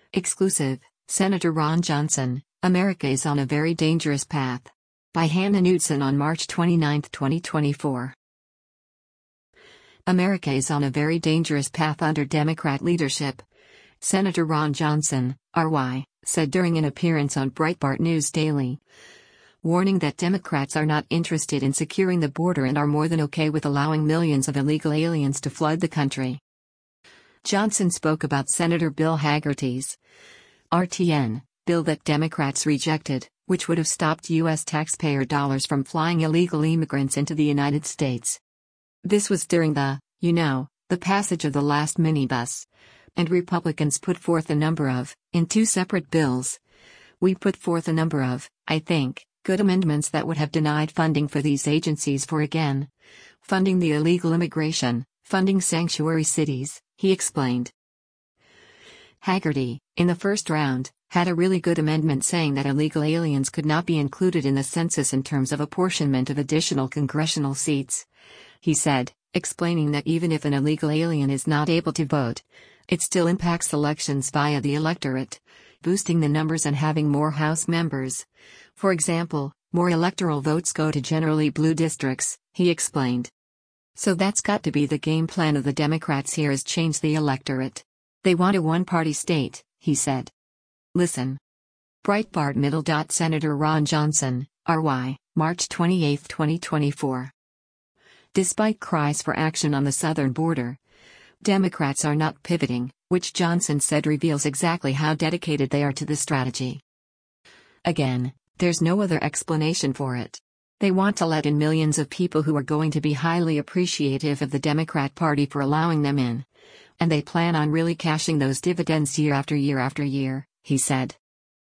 Exclusive, Senator Ron Johnson, America is on a very dangerous path. By Hannah Knudsen on March 29, 2024. America is on a very dangerous path under Democrat leadership, Senator Ron Johnson, RY, said during an appearance on Breitbart News Daily, warning that Democrats are not interested in securing the border and are more than okay with allowing millions of illegal aliens to flood the country. Johnson spoke about Senator Bill Hagerty's RTN bill that Democrats rejected, which would have stopped U.S. taxpayer dollars from flying illegal immigrants into the United States. This was during the passage of the last minibus, and Republicans put forth a number of, in two separate bills. We put forth a number of, I think, good amendments that would have denied funding for these agencies for again, funding the illegal immigration, funding sanctuary cities, he explained. Hagerty, in the first round, had a really good amendment saying that illegal aliens could not be included in the census in terms of apportionment of additional congressional seats. He said, explaining that even if an illegal alien is not able to vote, it still impacts elections via the electorate, boosting the numbers and having more House members. For example, more electoral votes go to generally blue districts, he explained. So that's got to be the game plan of the Democrats here, is change the electorate. They want a one-party state, he said. Listen. Breitbart Middle. Senator Ron Johnson, RY, March 28, 2024. Despite cries for action on the southern border, Democrats are not pivoting, which Johnson said reveals exactly how dedicated they are to the strategy. Again, there's no other explanation for it. They want to let in millions of people who are going to be highly appreciative of the Democrat Party for allowing them in. And they plan on really cashing those dividends year after year after year, he said.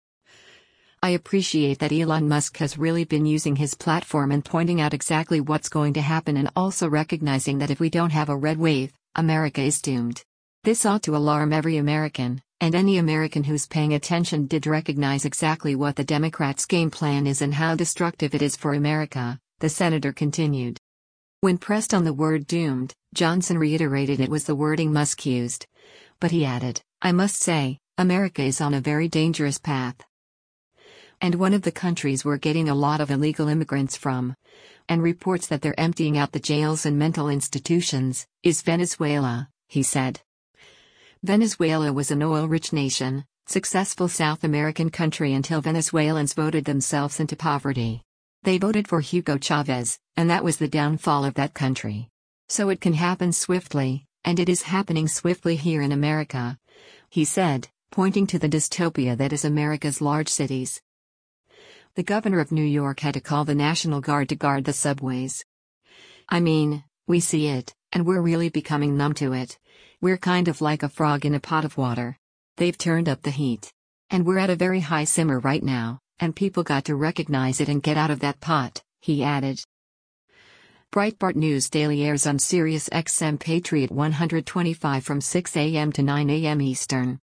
I appreciate that Elon Musk has really been using his platform and pointing out exactly what's going to happen, and also recognizing that if we don't have a red wave, America is doomed. This ought to alarm every American, and any American who's paying attention did recognize exactly what the Democrats' game plan is and how destructive it is for America, the senator continued. When pressed on the word doomed, Johnson reiterated it was the wording Musk used. But he added, I must say, America is on a very dangerous path. And one of the countries we're getting a lot of illegal immigrants from, and reports that they're emptying out the jails and mental institutions, is Venezuela, he said. Venezuela was an oil-rich nation, successful South American country until Venezuelans voted themselves into poverty. They voted for Hugo Chavez, and that was the downfall of that country. So it can happen swiftly, and it is happening swiftly here in America, he said, pointing to the dystopia that is America's large cities. The governor of New York had to call the National Guard to guard the subways. I mean, we see it, and we're really becoming numb to it. We're kind of like a frog in a pot of water. They've turned up the heat. And we're at a very high simmer right now, and people got to recognize it and get out of that pot, he added. Breitbart News Daily airs on Sirius XM Patriot 125 from 6 a.m. to 9 a.m. Eastern.